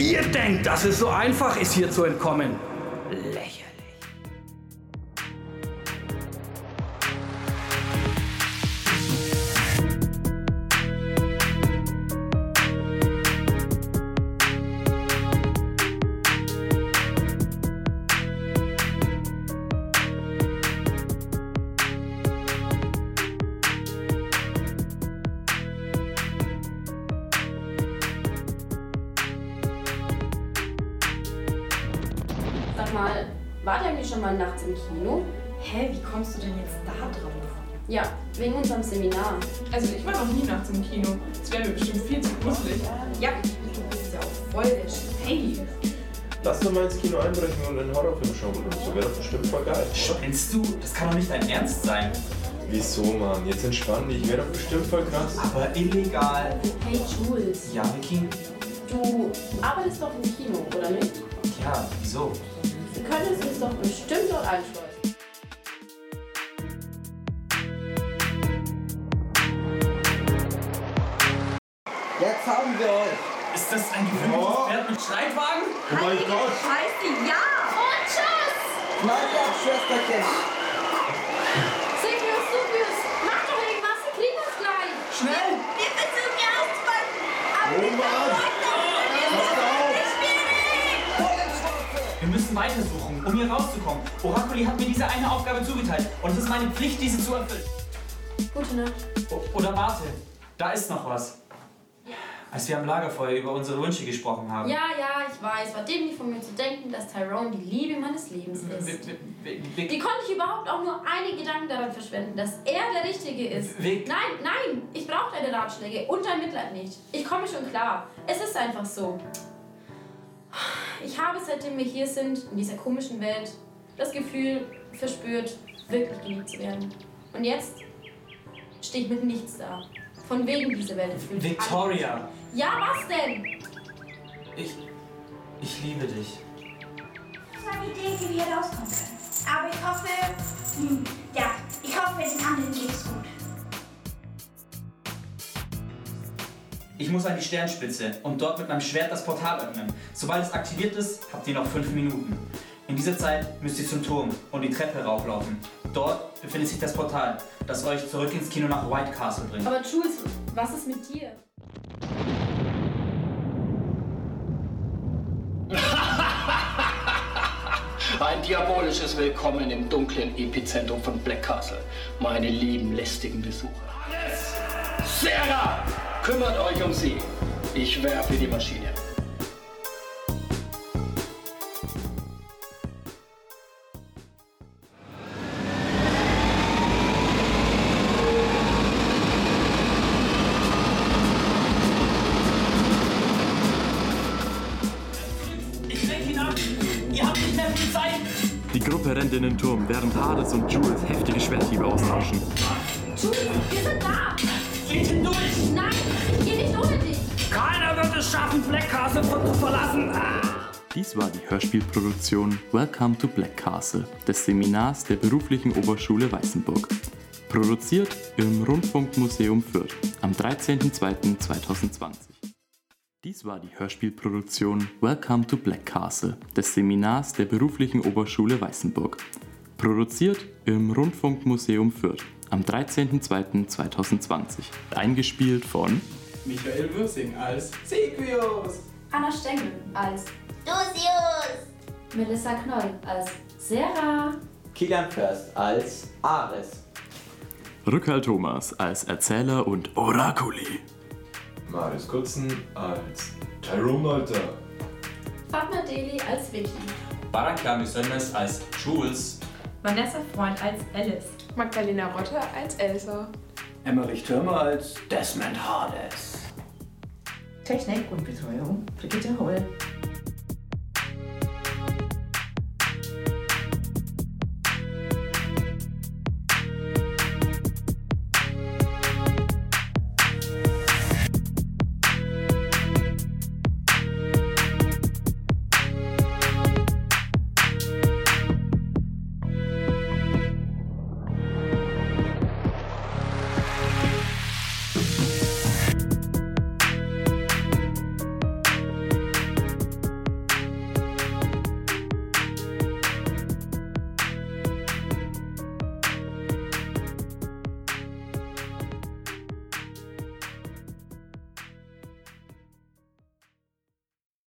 Ihr denkt, dass es so einfach ist, hier zu entkommen? Lächerlich. Sag mal, wart ihr eigentlich schon mal nachts im Kino? Hä, wie kommst du denn jetzt da drauf? Ja, wegen unserem Seminar. Also ich war noch nie nachts im Kino. Das wäre mir bestimmt viel zu gruselig. Ja, du bist ja auch voll der Hey. Lass doch mal ins Kino einbrechen und einen Horrorfilm schauen. So wäre doch bestimmt voll geil. Spinnst du? Das kann doch nicht dein Ernst sein. Wieso, Mann? Jetzt entspann dich. Wäre doch bestimmt voll krass. Aber illegal. Hey Jules, Ja, Vicky? du arbeitest doch im Kino, oder nicht? Ja, wieso? Du könntest uns doch bestimmt dort einschleusen. Jetzt haben wir euch. Ist das ein gewöhnliches Pferd mit Streitwagen? Oh mein Gott! Scheiße, ja! Und tschüss! Knall dich ab, Schwesterchen. Silvius, Silvius, mach doch irgendwas, wir kriegen das gleich! Schnell! Wir versuchen ja auszuweichen! Aber Oh Mann! Wir müssen weitersuchen, um hier rauszukommen. Oraculi hat mir diese eine Aufgabe zugeteilt und es ist meine Pflicht, diese zu erfüllen. Gute Nacht. Oder warte, da ist noch was. Als wir am Lagerfeuer über unsere Wünsche gesprochen haben. Ja, ich weiß, war dämlich von mir zu denken, dass Tyrone die Liebe meines Lebens ist. Wie konnte ich überhaupt auch nur einen Gedanken daran verschwenden, dass er der Richtige ist? Nein, ich brauche deine Ratschläge und dein Mitleid nicht. Ich komme schon klar. Es ist einfach so. Ich habe, seitdem wir hier sind, in dieser komischen Welt, das Gefühl verspürt, wirklich geliebt zu werden. Und jetzt stehe ich mit nichts da. Von wegen dieser Welt erfüllt. Victoria! Ja, was denn? Ich liebe dich. Ich habe eine Idee, wie wir hier rauskommen können. Aber ich hoffe, ich hoffe, den anderen geht's gut. Ich muss an die Sternspitze und dort mit meinem Schwert das Portal öffnen. Sobald es aktiviert ist, habt ihr noch 5 Minuten. In dieser Zeit müsst ihr zum Turm und die Treppe rauflaufen. Dort befindet sich das Portal, das euch zurück ins Kino nach White Castle bringt. Aber Jules, was ist mit dir? Ein diabolisches Willkommen im dunklen Epizentrum von Black Castle, meine lieben lästigen Besucher. Sarah, kümmert euch um sie. Ich werfe die Maschine. Ich lenk ihn ab! Ihr habt nicht mehr viel Zeit! Die Gruppe rennt in den Turm, während Hades und Jules heftige Schwerthiebe austauschen. Jules, wir sind da! Geht hindurch! Nein, ich gehe nicht ohne dich! Keiner wird es schaffen, Black Castle zu verlassen. Dies war die Hörspielproduktion Welcome to Black Castle des Seminars der Beruflichen Oberschule Weißenburg. Produziert im Rundfunkmuseum Fürth am 13.02.2020. Dies war die Hörspielproduktion Welcome to Black Castle des Seminars der Beruflichen Oberschule Weißenburg. Produziert im Rundfunkmuseum Fürth am 13.02.2020. Eingespielt von Michael Würsing als Sequius, Anna Stengel als Lucius! Melissa Knoll als Sarah, Kilian First als Ares. Rückhalt Thomas als Erzähler und Oraculi. Marius Kutzen als Tyrone, Alter. Fatma Deli als Vicky, Barakami Sönnes als Jules. Vanessa Freund als Alice. Magdalena Rotter als Elsa. Emmerich Thürmer als Desmond Hades. Technik und Betreuung Brigitte Holl.